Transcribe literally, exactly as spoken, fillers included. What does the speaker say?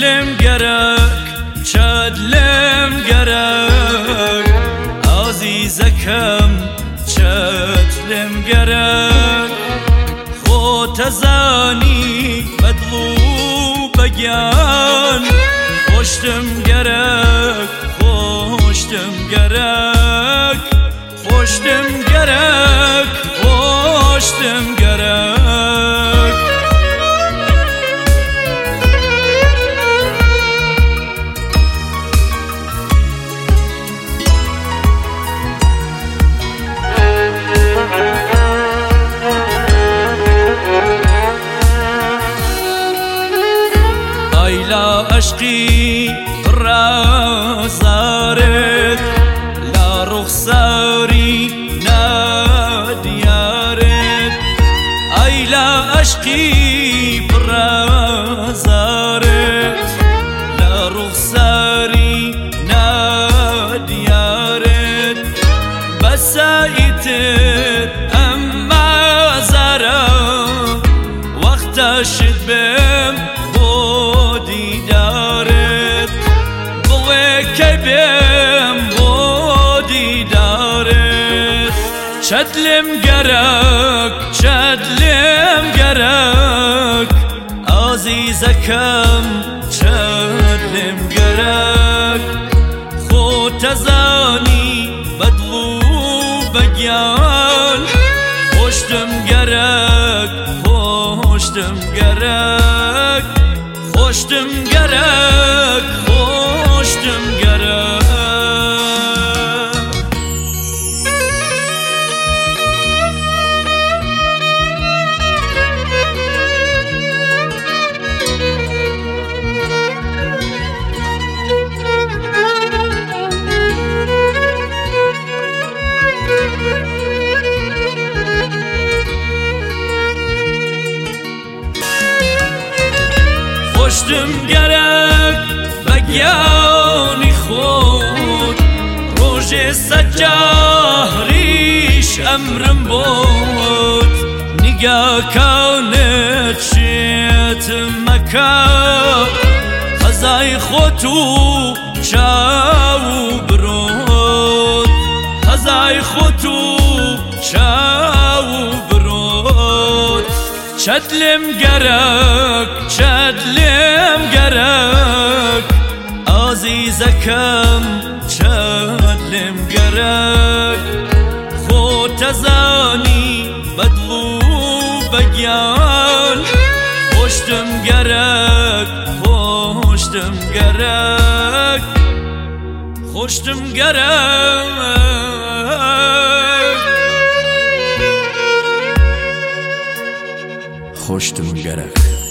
لم گرک چد لم گرک عزیزکم چد لم گرک خود زانی بدلو بگیان خوشتم گرک خوشتم گرک خوشتم گرک خوشتم گرک لا عشقی رازارت لا رخساری نادیارت ای لا عشقی رازارت لا رخساری نادیارت بسایتت اما زارا وقت شد بم دیدارت بوی که بیم بودی دارت چدلم گرک چدلم گرک عزیزکم چدلم گرک خود تزانی بدلو بگیان خوشتم گرک خوشتم گرک خوشتم گرک خوشتم گرک خوشتم گرک بگیانی خود روژ سجاریش امرم بود نگاه کانت شیت مکا خزای خودتو چاو برود خزای خودتو چاو برود چدلم گرک چدلم گرک عزیزکم چدلم گرک خود تزانی بدلو بگیان خوشتم گرک خوشتم گرک خوشتم گرک خوشتم گرک